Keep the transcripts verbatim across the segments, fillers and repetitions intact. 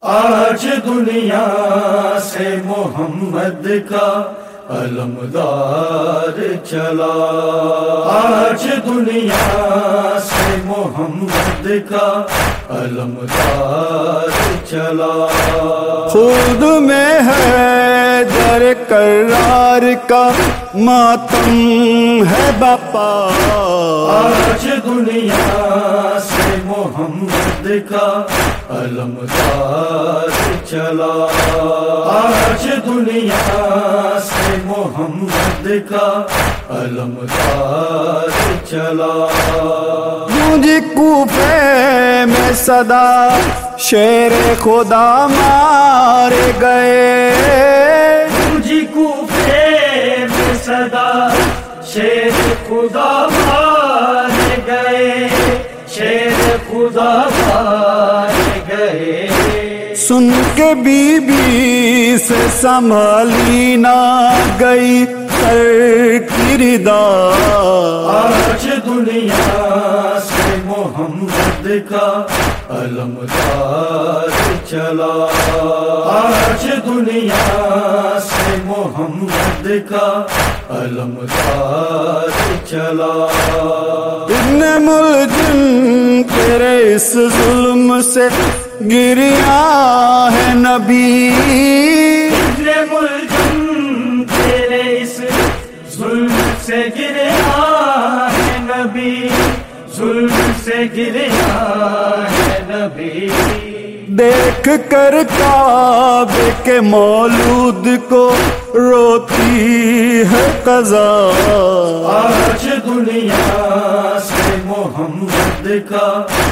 آج دنیا سے محمد کا علمدار چلا، آج دنیا سے محمد کا علمدار چلا، خود میں ہے در کرار کا ماتم ہے باپا، آج دنیا سے محمد کا علمدار چلا، آج دنیا سے محمد کا علمدار چلا، مجھے کوفے میں صدا شیر خدا مارے گئے، مجھے کوفے میں صدا شیر خدا مارے گئے، شیر خدا مارے گئے، سن کے بی بی سے سنبھالی نہ گئی سر کی ردا، آج دنیا سے محمد کا علمدار چلا، آج دنیا سے محمد کا علمدار چلا، ابن ملجم تیرے اس ظلم سے گریا ہے نبی، ابن ملجم تیرے اس ظلم سے گریا ہے نبی، ظلم سے گریا ہے نبی، دیکھ کر کعبے کے مولود کو روتی ہے قضا، آج دنیا سے محمد کا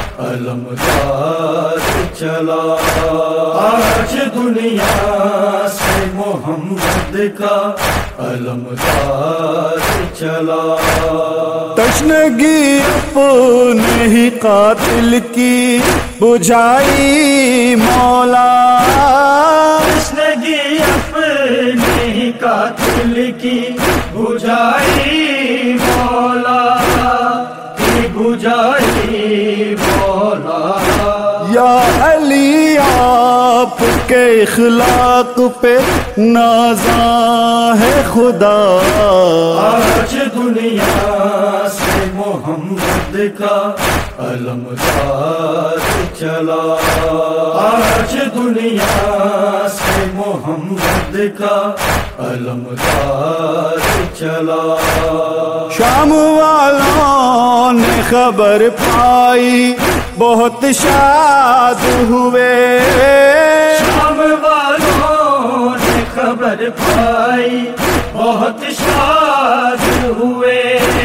علمدار چلا، آج دنیا سے محمد کا علمدار چلا، تشنگی اپنے ہی قاتل کی بجھائی مولا، تشنگی اپنے ہی قاتل کی بجھائی مولا، کی بجھائی مولا، یا علی آپ کے اخلاق پہ نازاں ہے خدا، آج دنیا سے محمد کا علمدار چلا، آج دنیا سے محمد کا علمدار چلا، شام والوں نے خبر پائی بہت شاد ہوئے، شام والوں نے خبر پائی بہت شاد ہوئے،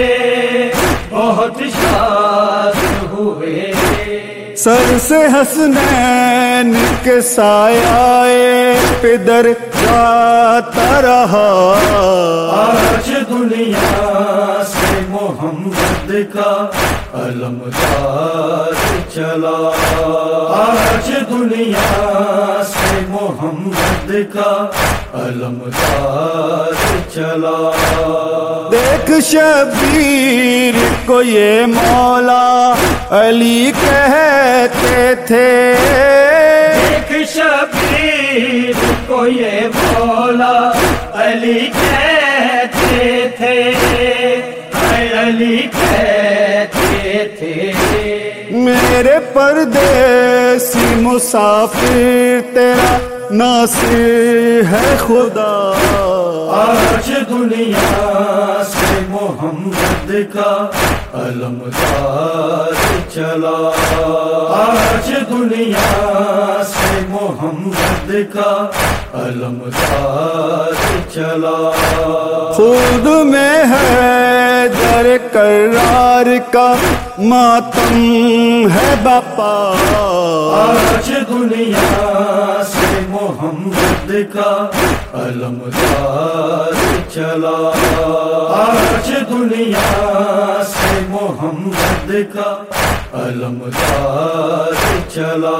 بہت شاد ہوئے، سر سے حسنین کے سایہ پدر جاتا رہا، آج دنیا سے محمد کا علمدار چلا، آج دنیا سے محمد کا علمدار چلا، دیکھ شبیر کو یہ مولا علی کہتے تھے، ایک شبیر کو یہ مولا علی کہتے تھے، اے علی کہتے تھے، میرے پردیسی مسافر تیرا ناصر ہے خدا، آج دنیا سے محمد کا علمدار چلا، آج دنیا سے محمد کا علمدار چلا، خود میں ہے در کرار کا ماتم ہے باپا، آج دنیا سے محمد کا علمدار چلا، آج دنیا سے محمد کا علمدار چلا،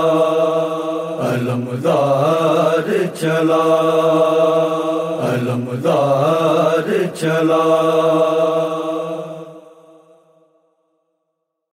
علمدار چلا، علمدار چلا۔